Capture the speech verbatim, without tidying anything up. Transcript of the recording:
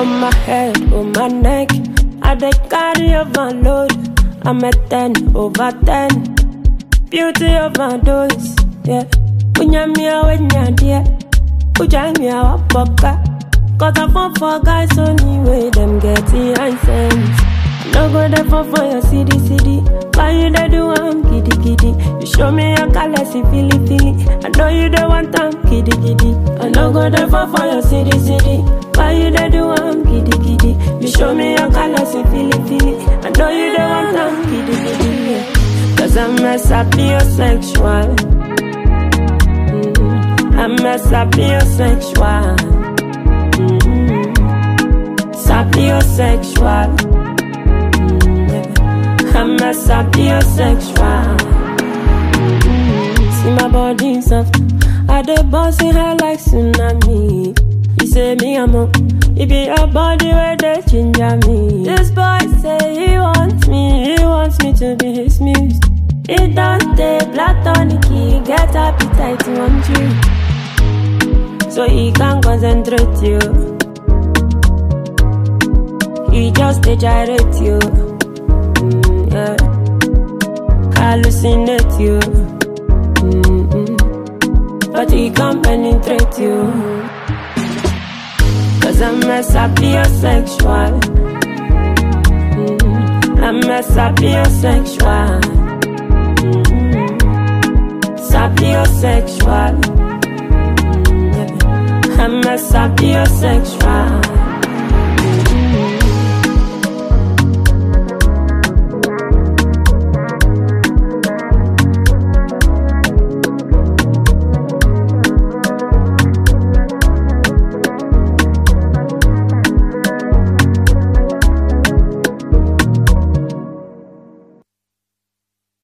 On my head, on my neck, I dey carry overload. I'm a ten over ten. Beauty overdose, yeah. Unyamia wenya dear, ujamia wapoka. Cause I fall for guys only way them get the sense. No go there for for your city city. Why you dey do I'm giddy giddy? You show me your colors, you feel it, feel it. I know you don't want time, giddy giddy. I no go there for for your city city. Why you dey do I'm giddy giddy? You show me your colors, you feel it, feel it. I know you don't want time, giddy giddy. Cause I'm a sapiosexual. Mm-hmm. I'm a sapiosexual. Mm-hmm. Sapiosexual. I'm a sapiosexual. Mm-hmm. See my body soft, I dey bossing her like tsunami. You say me I'm up, it be your body where they ginger me. This boy say he wants me, he wants me to be his muse. He don't take platonic, he get appetite to want you, so he can't concentrate you. He just dey gyrate you. Yeah. Hallucinate you, mm-mm. But he can't penetrate you. Cause I'm a sapiosexual. Mm-hmm. I'm a sapiosexual. Mm-hmm. Sapiosexual. Mm-hmm. I'm a sapiosexual.